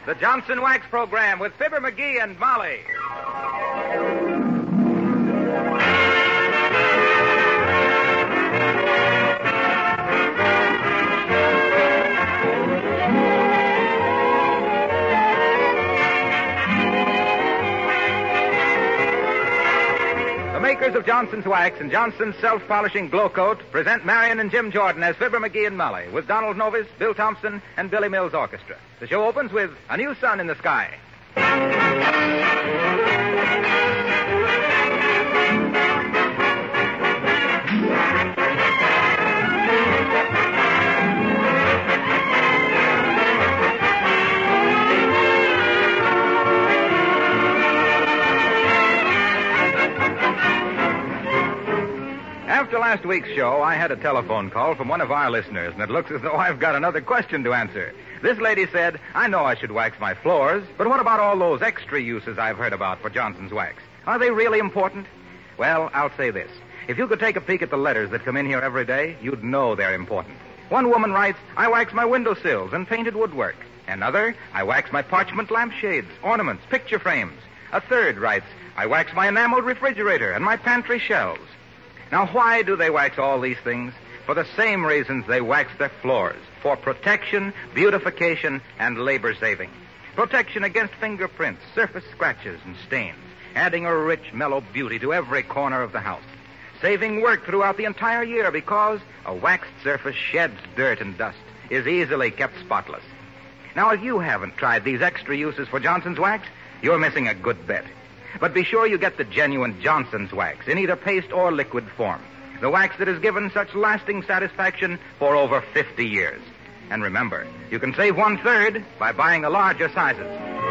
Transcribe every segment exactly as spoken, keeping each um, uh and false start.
the Johnson Wax Program with Fibber McGee and Molly. The makers of Johnson's Wax and Johnson's Self-Polishing Glow Coat present Marion and Jim Jordan as Fibber McGee and Molly with Donald Novis, Bill Thompson, and Billy Mills Orchestra. The show opens with A New Sun in the Sky. After last week's show, I had a telephone call from one of our listeners, and it looks as though I've got another question to answer. This lady said, I know I should wax my floors, but what about all those extra uses I've heard about for Johnson's Wax? Are they really important? Well, I'll say this. If you could take a peek at the letters that come in here every day, you'd know they're important. One woman writes, I wax my windowsills and painted woodwork. Another, I wax my parchment lampshades, ornaments, picture frames. A third writes, I wax my enameled refrigerator and my pantry shelves. Now, why do they wax all these things? For the same reasons they wax their floors. For protection, beautification, and labor saving. Protection against fingerprints, surface scratches, and stains. Adding a rich, mellow beauty to every corner of the house. Saving work throughout the entire year because a waxed surface sheds dirt and dust, is easily kept spotless. Now, if you haven't tried these extra uses for Johnson's Wax, you're missing a good bet. But be sure you get the genuine Johnson's Wax in either paste or liquid form. The wax that has given such lasting satisfaction for over fifty years. And remember, you can save one-third by buying the larger sizes.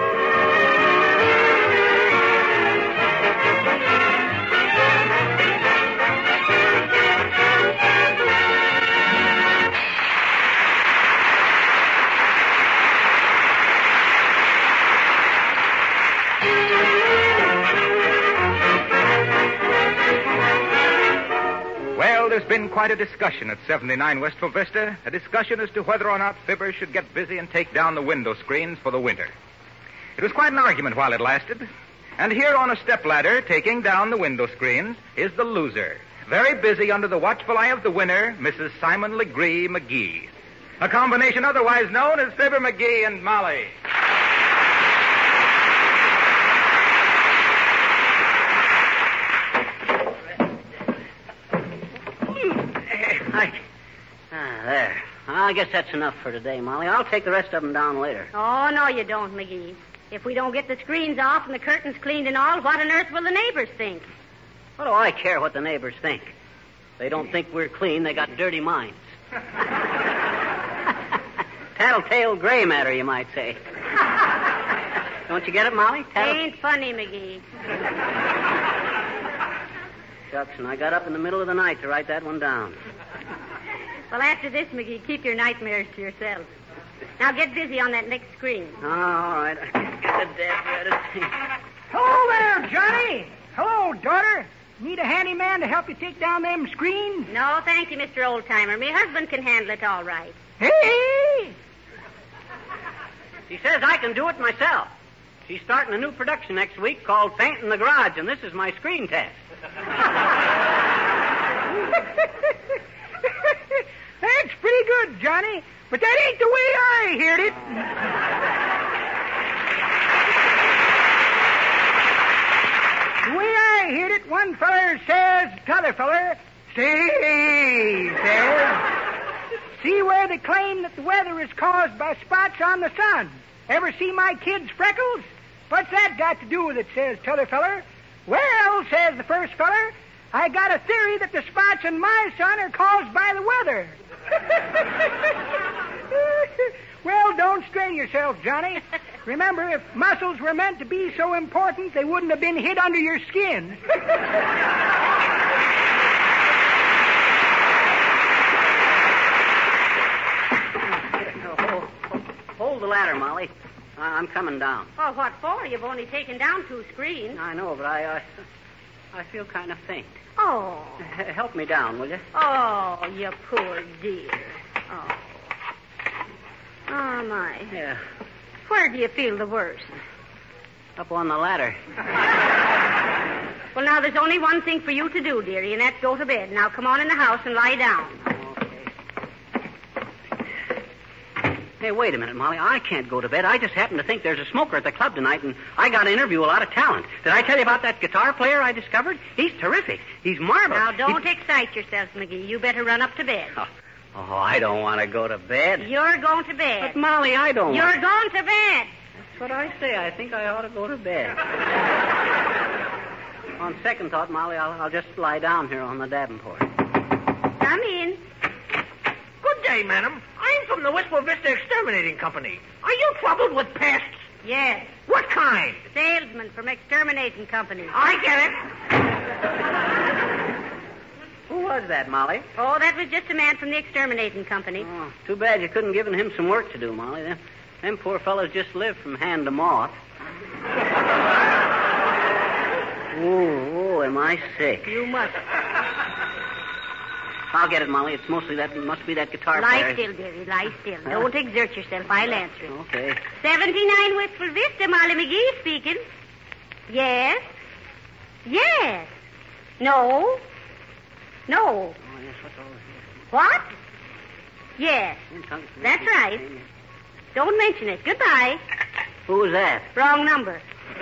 There's been quite a discussion at seventy-nine Wistful Vista, a discussion as to whether or not Fibber should get busy and take down the window screens for the winter. It was quite an argument while it lasted. And here on a stepladder, taking down the window screens, is the loser, very busy under the watchful eye of the winner, Missus Simon Legree McGee. A combination otherwise known as Fibber McGee and Molly. There. I guess that's enough for today, Molly. I'll take the rest of them down later. Oh, no, you don't, McGee. If we don't get the screens off and the curtains cleaned and all, what on earth will the neighbors think? What do I care what the neighbors think? They don't think we're clean. They got dirty minds. Tattletale gray matter, you might say. Don't you get it, Molly? Tattle- Ain't funny, McGee. Shucks, and I got up in the middle of the night to write that one down. Well, after this, McGee, keep your nightmares to yourself. Now get busy on that next screen. Oh, all right. Get a dead red. Hello there, Johnny. Hello, daughter. Need a handyman to help you take down them screens? No, thank you, Mister Oldtimer. My husband can handle it all right. Hey! She says I can do it myself. She's starting a new production next week called Paint in the Garage, and this is my screen test. That's pretty good, Johnny, but that ain't the way I heard it. The way I heard it, one feller says, t'other feller, say, says, see where they claim that the weather is caused by spots on the sun. Ever see my kid's freckles? What's that got to do with it, says t'other feller. Well, says the first feller, I got a theory that the spots in my sun are caused by the weather. Well, don't strain yourself, Johnny. Remember, if muscles were meant to be so important, they wouldn't have been hid under your skin. hold, hold the ladder, Molly. I'm coming down. Well, what for? You've only taken down two screens. I know, but I, uh, I feel kind of faint. Oh. H- help me down, will you? Oh, you poor dear. Oh. Oh, my. Yeah. Where do you feel the worst? Up on the ladder. Well, now, there's only one thing for you to do, dearie, and that's go to bed. Now, come on in the house and lie down. Hey, wait a minute, Molly. I can't go to bed. I just happen to think there's a smoker at the club tonight, and I got to interview a lot of talent. Did I tell you about that guitar player I discovered? He's terrific. He's marvelous. Now, don't He... excite yourself, McGee. You better run up to bed. Oh, oh, I don't want to go to bed. You're going to bed. But, Molly, I don't You're want... going to bed. That's what I say. I think I ought to go to bed. On second thought, Molly, I'll, I'll just lie down here on the davenport. Come in. Good day, madam. I'm from the Wistful Vista Exterminating Company. Are you troubled with pests? Yes. What kind? Salesman from Exterminating Company. I get it. Who was that, Molly? Oh, that was just a man from the Exterminating Company. Oh, too bad you couldn't given him some work to do, Molly. Them, them poor fellows just live from hand to mouth. Oh, oh, am I sick? You must. I'll get it, Molly. It's mostly that, must be that guitar Lie player. still, dearie. Lie still. Don't exert yourself. I'll answer it. Okay. seventy-nine Wistful Vista, Molly McGee speaking. Yes? Yes. No. No. Oh, yes, what's all this? What? Yes. That's right. Don't mention it. Goodbye. Who was that? Wrong number.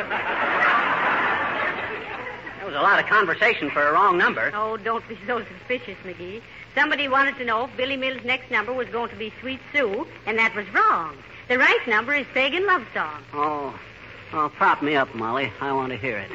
That was a lot of conversation for a wrong number. Oh, don't be so suspicious, McGee. Somebody wanted to know if Billy Mills' next number was going to be Sweet Sue, and that was wrong. The right number is Pagan Love Song. Oh. Oh, prop me up, Molly. I want to hear it.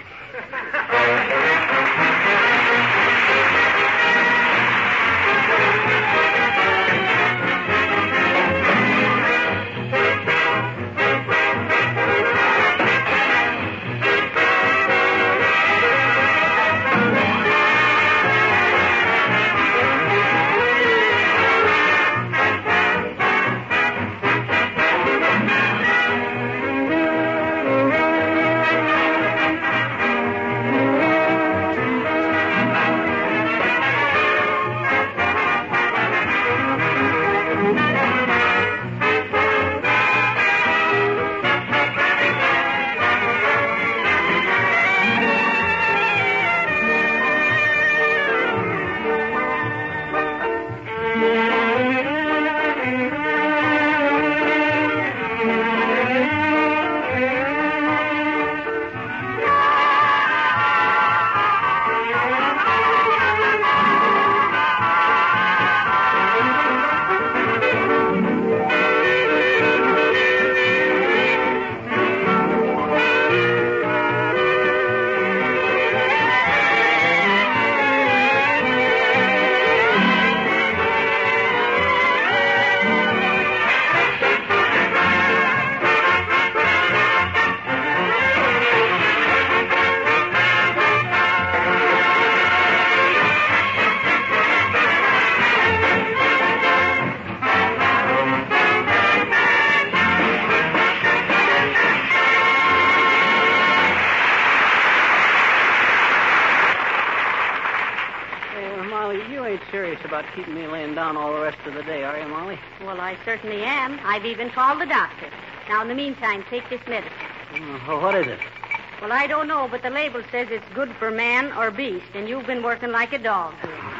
About keeping me laying down all the rest of the day, are you, Molly? Well, I certainly am. I've even called the doctor. Now, in the meantime, take this medicine. Oh, what is it? Well, I don't know, but the label says it's good for man or beast, and you've been working like a dog.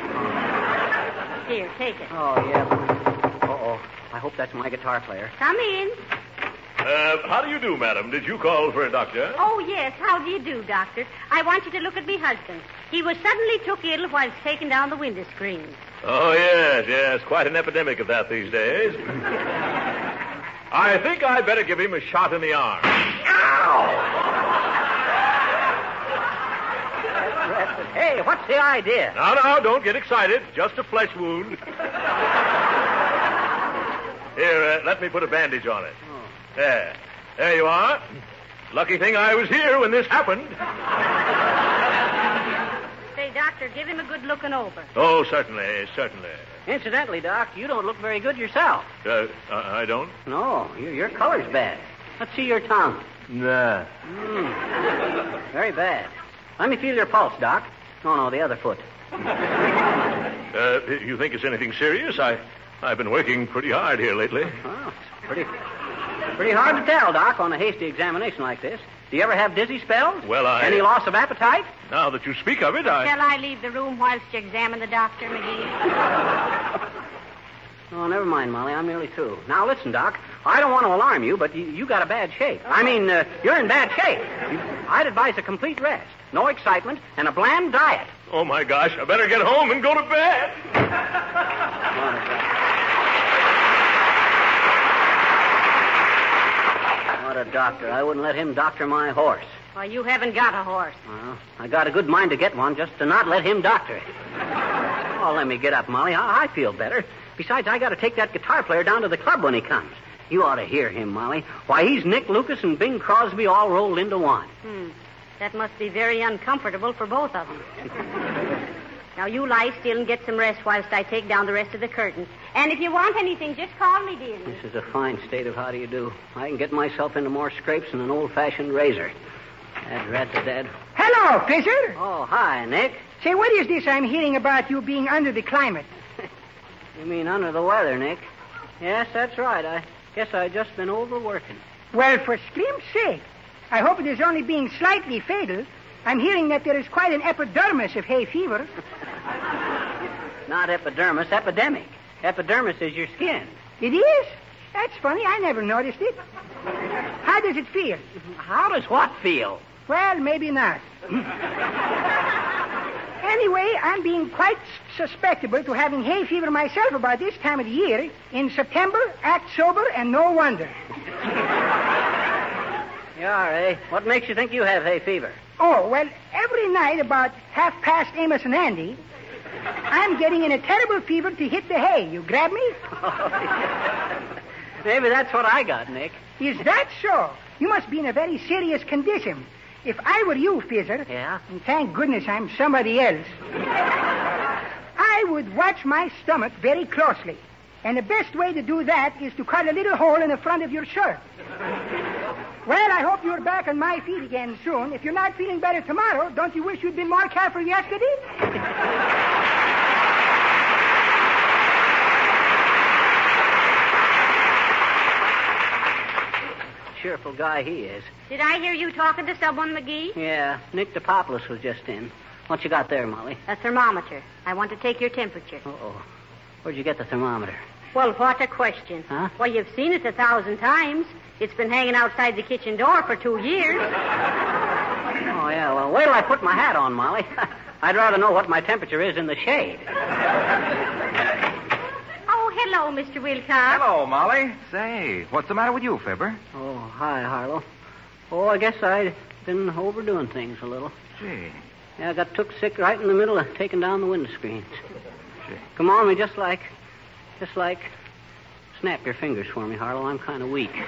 Here, take it. Oh, yeah. Uh-oh. I hope that's my guitar player. Come in. Uh, how do you do, madam? Did you call for a doctor? Oh, yes. How do you do, doctor? I want you to look at me husband. He was suddenly took ill while taking down the window screens. Oh, yes, yes. Quite an epidemic of that these days. I think I'd better give him a shot in the arm. Ow! Hey, what's the idea? No, no, don't get excited. Just a flesh wound. Here, uh, let me put a bandage on it. Oh. There. There you are. Lucky thing I was here when this happened. Say, doctor, give him a good looking over. Oh, certainly, certainly. Incidentally, Doc, you don't look very good yourself. Uh, I don't? No, your, your color's bad. Let's see your tongue. Nah. Mm. Very bad. Let me feel your pulse, Doc. No, no, the other foot. Uh, you think it's anything serious? I, I've been working pretty hard here lately. Oh, it's pretty, Pretty hard to tell, Doc, on a hasty examination like this. Do you ever have dizzy spells? Well, I... Any loss of appetite? Now that you speak of it, I... Shall I leave the room whilst you examine the doctor, McGee? Oh, never mind, Molly. I'm nearly through. Now, listen, Doc. I don't want to alarm you, but you, you got a bad shape. I mean, uh, you're in bad shape. You, I'd advise a complete rest, no excitement, and a bland diet. Oh, my gosh. I better get home and go to bed. What a doctor. I wouldn't let him doctor my horse. Well, you haven't got a horse. Well, I got a good mind to get one just to not let him doctor it. Oh, let me get up, Molly. I, I feel better. Besides, I got to take that guitar player down to the club when he comes. You ought to hear him, Molly. Why, he's Nick Lucas and Bing Crosby all rolled into one. Hmm. That must be very uncomfortable for both of them. Now, you lie still and get some rest whilst I take down the rest of the curtains. And if you want anything, just call me, dear. This is a fine state of how do you do. I can get myself into more scrapes than an old-fashioned razor. Dad, rat to dad. Hello, Fisher. Oh, hi, Nick. Say, what is this I'm hearing about you being under the climate? You mean under the weather, Nick? Yes, that's right. I guess I've just been overworking. Well, for scream's sake, I hope it is only being slightly fatal. I'm hearing that there is quite an epidermis of hay fever. Not epidermis, epidemic. Epidermis is your skin. It is? That's funny. I never noticed it. How does it feel? How does what feel? Well, maybe not. Anyway, I'm being quite susceptible to having hay fever myself about this time of the year. In September, act sober, and no wonder. You are, eh? What makes you think you have hay fever? Oh, well, every night about half past Amos and Andy, I'm getting in a terrible fever to hit the hay. You grab me? Oh, yeah. Maybe that's what I got, Nick. Is that so? You must be in a very serious condition. If I were you, Fizzer, yeah? and thank goodness I'm somebody else, I would watch my stomach very closely. And the best way to do that is to cut a little hole in the front of your shirt. Well, I hope you're back on my feet again soon. If you're not feeling better tomorrow, don't you wish you'd been more careful yesterday? Cheerful guy he is. Did I hear you talking to someone, McGee? Yeah, Nick DePopoulos was just in. What you got there, Molly? A thermometer. I want to take your temperature. Uh-oh. Where'd you get the thermometer? Well, what a question. Huh? Well, you've seen it a thousand times. It's been hanging outside the kitchen door for two years. Oh, yeah, well, wait till I put my hat on, Molly. I'd rather know what my temperature is in the shade. Oh, hello, Mister Wilcox. Hello, Molly. Say, what's the matter with you, Fibber? Oh, hi, Harlow. Oh, I guess I've been overdoing things a little. Gee. Yeah, I got took sick right in the middle of taking down the window screens. Gee. Come on, me, just like, just like, snap your fingers for me, Harlow. I'm kind of weak.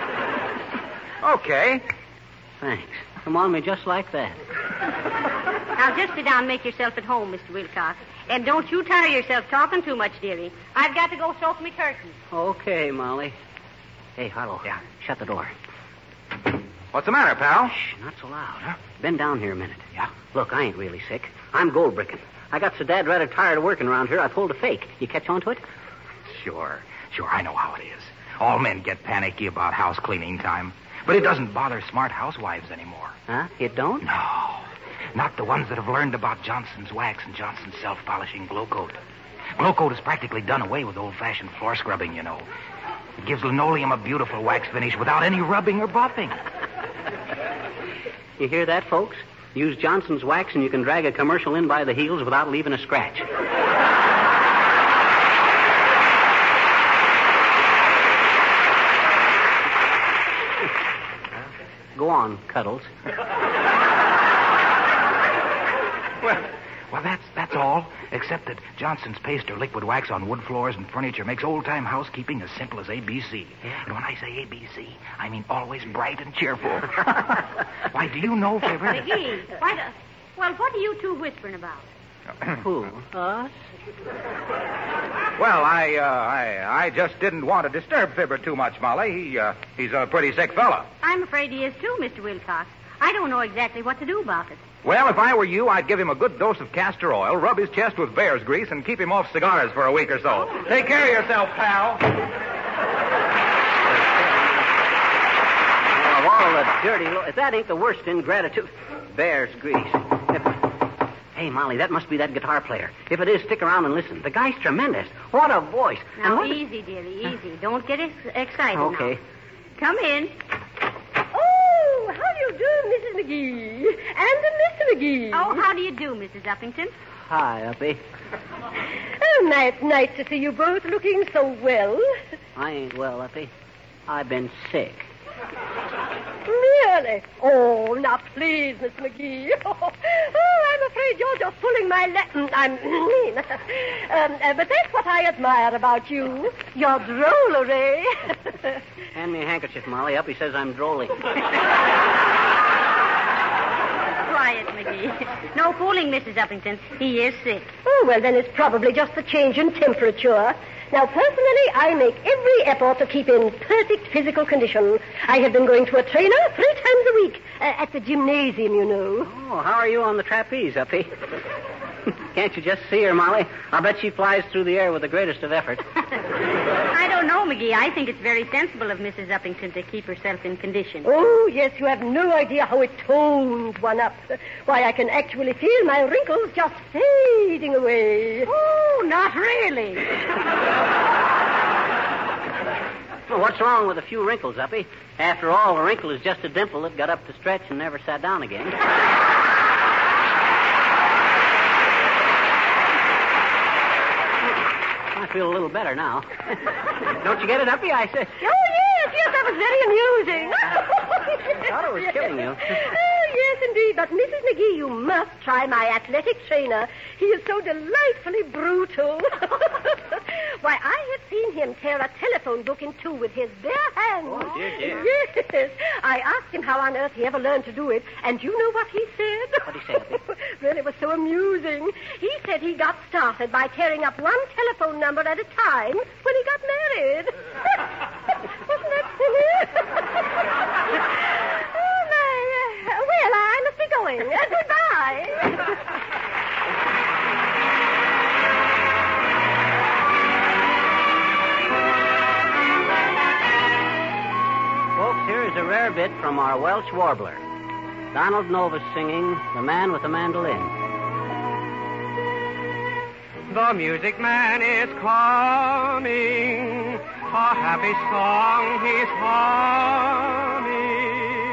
Okay. Thanks. Come on, me, just like that. Now, just sit down and make yourself at home, Mister Wilcox. And don't you tire yourself talking too much, dearie. I've got to go soak my curtains. Okay, Molly. Hey, Harlow. Yeah. Shut the door. What's the matter, pal? Shh, not so loud. Huh? Bend down here a minute. Yeah? Look, I ain't really sick. I'm gold bricking. I got so dad rather tired of working around here, I pulled a fake. You catch on to it? Sure. Sure, I know how it is. All men get panicky about house cleaning time. But it doesn't bother smart housewives anymore. Huh? You don't? No. Not the ones that have learned about Johnson's Wax and Johnson's Self-Polishing Glow Coat. Glow Coat has practically done away with old-fashioned floor scrubbing, you know. It gives linoleum a beautiful wax finish without any rubbing or buffing. You hear that, folks? Use Johnson's Wax and you can drag a commercial in by the heels without leaving a scratch. Go on, Cuddles. Well, well, that's that's all. Except that Johnson's paste or liquid wax on wood floors and furniture makes old-time housekeeping as simple as A B C. Yeah. And when I say A B C, I mean always bright and cheerful. Why, do you know, Fibber? McGee, why the... Well, what are you two whispering about? Who? Us? Well, I, uh, I, I just didn't want to disturb Fibber too much, Molly. He, uh, he's a pretty sick fella. I'm afraid he is too, Mister Wilcox. I don't know exactly what to do about it. Well, if I were you, I'd give him a good dose of castor oil, rub his chest with bear's grease, and keep him off cigars for a week or so. Take care of yourself, pal. of all the dirty... Lo- if that ain't the worst ingratitude... Bear's grease. If... Hey, Molly, that must be that guitar player. If it is, stick around and listen. The guy's tremendous. What a voice. Now, and what... easy, dearie, easy. Don't get ex- excited Okay. now. Come in. Oh, how do you do, Missus McGee? And Mister McGee. Oh, how do you do, Missus Uppington? Hi, Uppy. Oh, nice, nice to see you both looking so well. I ain't well, Uppy. I've been sick. Really? Oh, now please, Miss McGee. Oh, I'm afraid you're just pulling my leg. I mean, um, uh, but that's what I admire about you. Your drollery. Hand me a handkerchief, Molly. Uppy says I'm drolling. Quiet, McGee. No fooling, Missus Uppington. He is sick. Oh, well, then it's probably just the change in temperature. Now, personally, I make every effort to keep in perfect physical condition. I have been going to a trainer three times a week uh, at the gymnasium, you know. Oh, how are you on the trapeze, Uppy? Can't you just see her, Molly? I'll bet she flies through the air with the greatest of effort. I don't know, McGee. I think it's very sensible of Missus Uppington to keep herself in condition. Oh, yes, you have no idea how it tones one up. Why, I can actually feel my wrinkles just fading away. Oh, not really. Well, what's wrong with a few wrinkles, Uppy? After all, a wrinkle is just a dimple that got up to stretch and never sat down again. I feel a little better now. Don't you get it, Uppy? I said. Oh, yes, yes, that was very amusing. I thought it was killing you. Oh, yes, indeed. But, Missus McGee, you must try my athletic trainer. He is so delightfully brutal. Why, I have seen him tear a telephone book in two with his bare hands. Oh, dear, dear. Yes. I asked him how on earth he ever learned to do it, and you know what he said? What did he say, Uppy? Well, it was so amusing. He said he got started by tearing up one telephone number at a time when he got married. Wasn't that silly? Oh, my. Uh, well, I must be going. Uh, goodbye. Folks, here is a rare bit from our Welsh warbler. Donald Novus singing The Man with the Mandolin. The music man is coming, a happy song he's humming.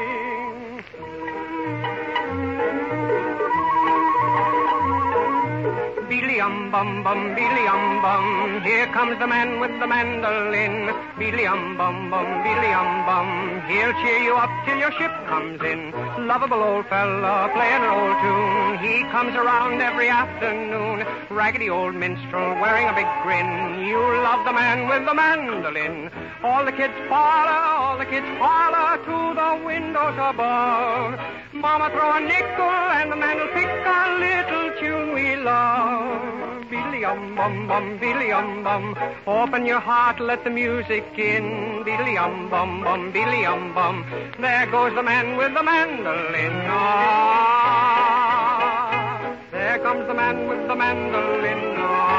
Beely-um-bum-bum, beely-um-bum, here comes the man with the mandolin. Beely-um-bum-bum, beely-um-bum, he'll cheer you up till your ship comes in. Lovable old fella playing an old tune, he comes around every afternoon. Raggedy old minstrel wearing a big grin, you love the man with the mandolin. All the kids follow, all the kids follow to the windows above. Mama throw a nickel and the man will pick a little tune we love. Beely-um-bum-bum, beely-um-bum, open your heart, let the music in. Beely-um-bum-bum, beely-um-bum, there goes the man with the mandolin. Ah, there comes the man with the mandolin.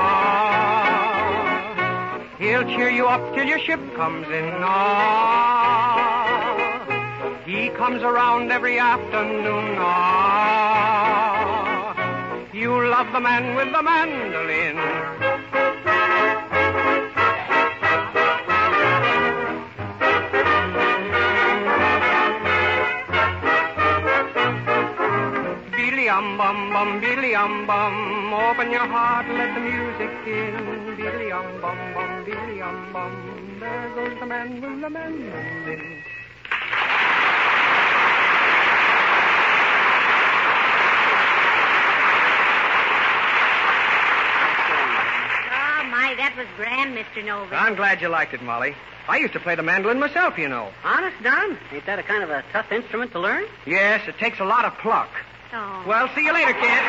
Ah, he'll cheer you up till your ship comes in. Ah, he comes around every afternoon. Ah, you love the man with the mandolin. Beely-um-bum-bum, beely-um-bum, open your heart, let the music in. Beely-um-bum-bum, beely-um-bum, there goes the man with the mandolin. That was grand, Mister Novus. I'm glad you liked it, Molly. I used to play the mandolin myself, you know. Honest, Don? Ain't that a kind of a tough instrument to learn? Yes, it takes a lot of pluck. Oh. Well, see you later, kid.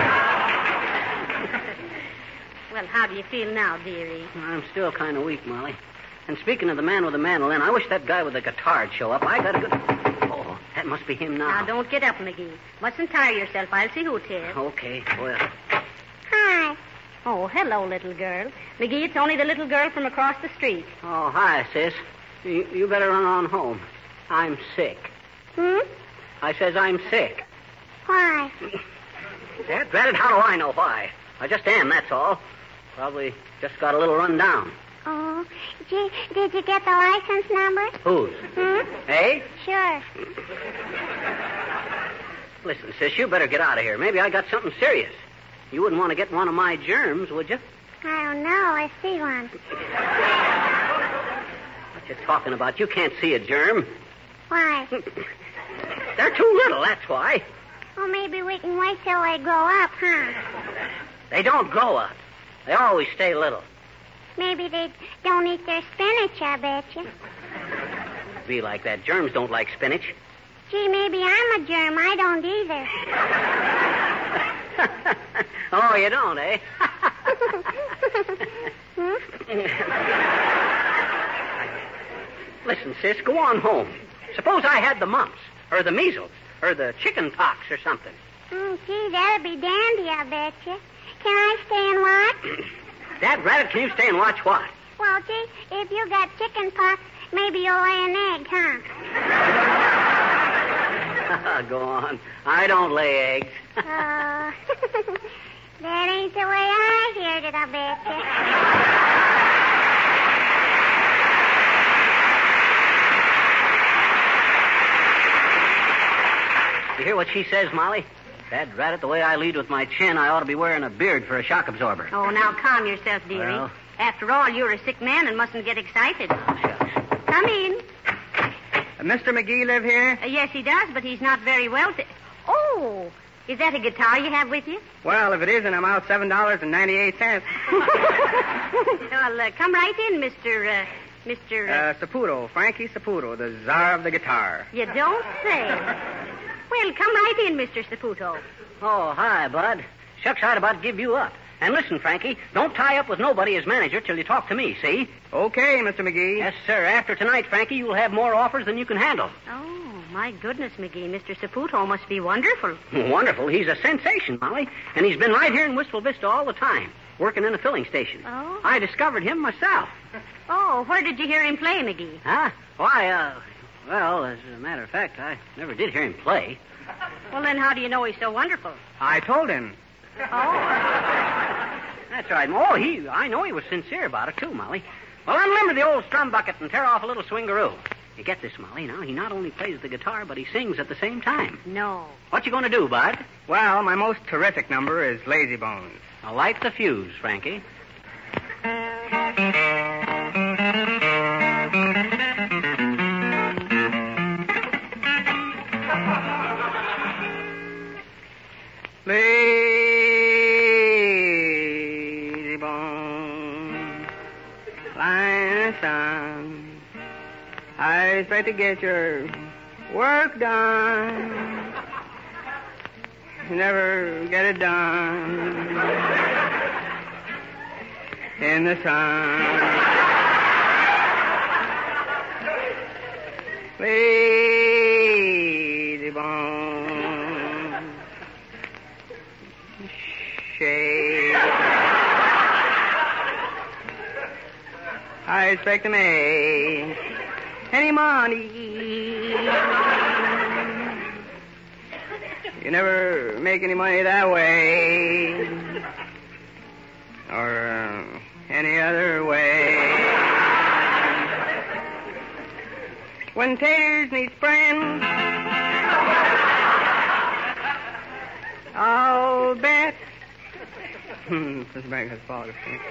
Well, how do you feel now, dearie? I'm still kind of weak, Molly. And speaking of the man with the mandolin, I wish that guy with the guitar'd show up. I got a good... Oh, that must be him now. Now, don't get up, McGee. Mustn't tire yourself. I'll see who it is. Okay, well... Hi. Oh, hello, little girl. McGee, it's only the little girl from across the street. Oh, hi, sis. You, you better run on home. I'm sick. Hmm? I says I'm sick. Why? Dad, drat it, how do I know why? I just am, that's all. Probably just got a little run down. Oh, gee, did you get the license number? Whose? Hmm? Hey? Sure. Listen, sis, you better get out of here. Maybe I got something serious. You wouldn't want to get one of my germs, would you? I don't know. I see one. What you talking about? You can't see a germ. Why? They're too little, that's why. Well, maybe we can wait till they grow up, huh? They don't grow up. They always stay little. Maybe they don't eat their spinach, I bet you. Be like that. Germs don't like spinach. Gee, maybe I'm a germ. I don't either. Oh, you don't, eh? Hmm? Listen, sis, go on home. Suppose I had the mumps, or the measles, or the chicken pox or something. Mm, gee, that'd be dandy, I bet you. Can I stay and watch? Dad, Rabbit, can you stay and watch what? Well, gee, if you got chicken pox, maybe you'll lay an egg, huh? Go on. I don't lay eggs. Oh, that ain't the way I heard it, I bet you. You hear what she says, Molly? Dad, rat it, the way I lead with my chin, I ought to be wearing a beard for a shock absorber. Oh, now calm yourself, dearie. Well? After all, you're a sick man and mustn't get excited. Shucks. Come in. Uh, Mister McGee live here? Uh, yes, he does, but he's not very well. T- oh, is that a guitar you have with you? Well, if it isn't, I'm out seven dollars and ninety-eight cents. Well, uh, come right in, Mister Uh, Mister Uh... Uh, Saputo, Frankie Saputo, the czar of the guitar. You don't say. Well, come right in, Mister Saputo. Oh, hi, Bud. Shucks, I'd about give you up. And listen, Frankie, don't tie up with nobody as manager till you talk to me, see? Okay, Mister McGee. Yes, sir. After tonight, Frankie, you'll have more offers than you can handle. Oh, my goodness, McGee. Mister Saputo must be wonderful. Wonderful. He's a sensation, Molly. And he's been right here in Wistful Vista all the time, working in a filling station. Oh? I discovered him myself. Oh, where did you hear him play, McGee? Huh? Why, uh, well, as a matter of fact, I never did hear him play. Well, then how do you know he's so wonderful? I told him. Oh. That's right. Oh, he, I know he was sincere about it, too, Molly. Well, unlimber the old strum bucket and tear off a little swingaroo. You get this, Molly, now? He not only plays the guitar, but he sings at the same time. No. What you going to do, Bud? Well, my most terrific number is Lazy Bones. Now, light the fuse, Frankie. Lazy bones, lying in the sun. I expect to get your work done. You never get it done in the sun. Lazy bones, shade. I expect to make any money. You never make any money that way, or uh, any other way. When taters need spraying, I'll bet. Hmm, this bag has fallen.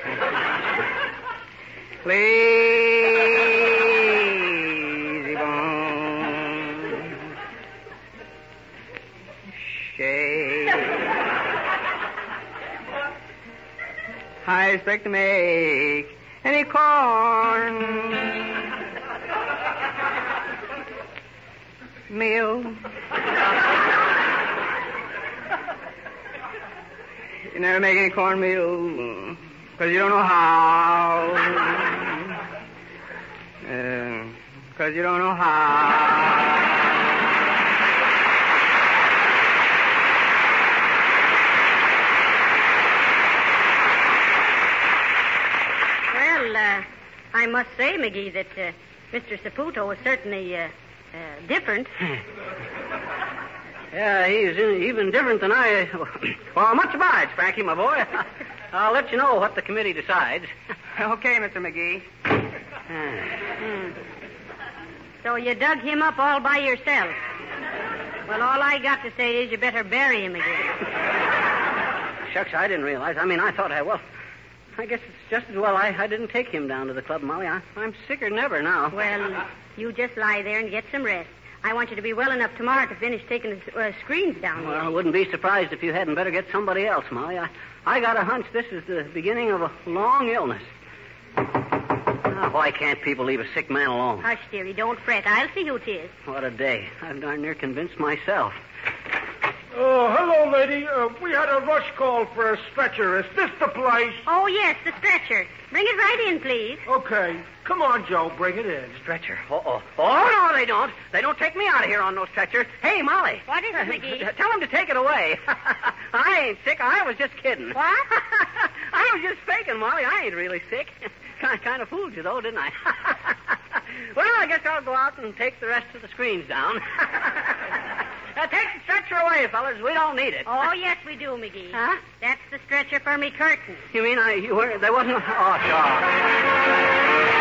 Lazy bones, shade. I expect to make any corn meal. You never make any cornmeal because you don't know how. Because uh, you don't know how. Well, uh, I must say, McGee, that uh, Mister Saputo is certainly uh, Uh, different? Yeah, he's even different than I. Well, much obliged, Frankie, my boy. I'll let you know what the committee decides. Okay, Mister McGee. Hmm. So you dug him up all by yourself. Well, all I got to say is you better bury him again. Shucks, I didn't realize. I mean, I thought I, well, I guess it's just as well I, I didn't take him down to the club, Molly. I, I'm sicker than ever now. Well, you just lie there and get some rest. I want you to be well enough tomorrow to finish taking the uh, screens down Well, here. I wouldn't be surprised if you hadn't better get somebody else, Molly. I, I got a hunch this is the beginning of a long illness. Oh, why can't people leave a sick man alone? Hush, dearie, don't fret. I'll see who it is. What a day. I'm darn near convinced myself. Oh, hello, lady. Uh, we had a rush call for a stretcher. Is this the place? Oh, yes, the stretcher. Bring it right in, please. Okay. Come on, Joe. Bring it in. Stretcher. Uh-oh. Oh, no, they don't. They don't take me out of here on no stretcher. Hey, Molly. What is it, McGee? Tell him to take it away. I ain't sick. I was just kidding. What? I was just faking, Molly. I ain't really sick. kind, kind of fooled you, though, didn't I? Well, I guess I'll go out and take the rest of the screens down. Now, take the stretcher away, fellas. We don't need it. Oh, yes, we do, McGee. Huh? That's the stretcher for me curtain. You mean I, you were, there wasn't, oh, sure.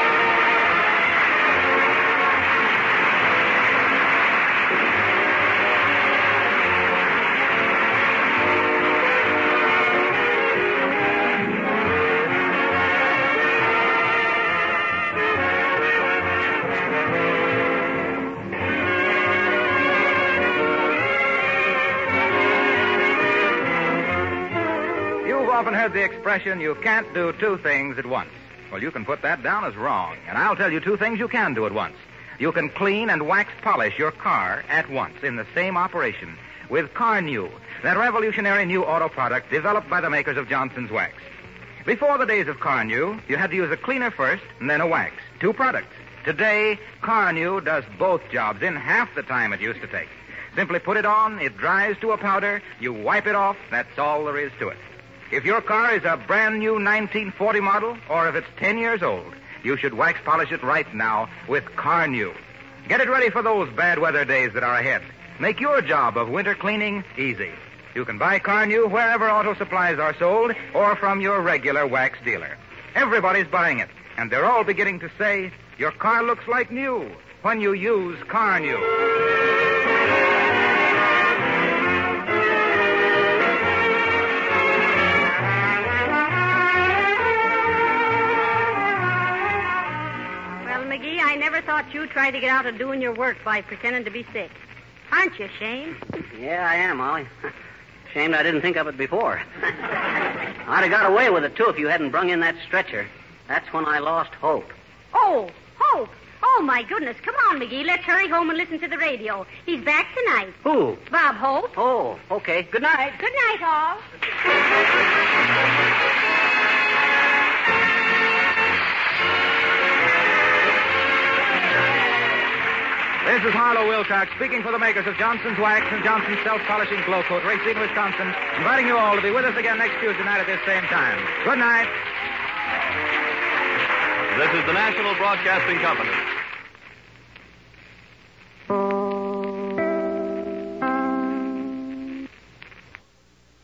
Often heard the expression, you can't do two things at once. Well, you can put that down as wrong, and I'll tell you two things you can do at once. You can clean and wax polish your car at once in the same operation with Carnu, that revolutionary new auto product developed by the makers of Johnson's Wax. Before the days of Carnu, you had to use a cleaner first and then a wax. Two products. Today, Carnu does both jobs in half the time it used to take. Simply put it on, it dries to a powder, you wipe it off, that's all there is to it. If your car is a brand new nineteen forty model, or if it's ten years old, you should wax polish it right now with Carnu. Get it ready for those bad weather days that are ahead. Make your job of winter cleaning easy. You can buy Carnu wherever auto supplies are sold or from your regular wax dealer. Everybody's buying it, and they're all beginning to say, your car looks like new when you use Carnu. McGee, I never thought you'd try to get out of doing your work by pretending to be sick. Aren't you, Shane? Yeah, I am, Molly. Shamed I didn't think of it before. I'd have got away with it, too, if you hadn't brung in that stretcher. That's when I lost hope. Oh, Hope. Oh, my goodness. Come on, McGee. Let's hurry home and listen to the radio. He's back tonight. Who? Bob Hope. Oh, okay. Good night. Good night, all. This is Harlow Wilcox speaking for the makers of Johnson's Wax and Johnson's Self-Polishing Glow Coat, Racine, Wisconsin, inviting you all to be with us again next Tuesday night at this same time. Good night. This is the National Broadcasting Company.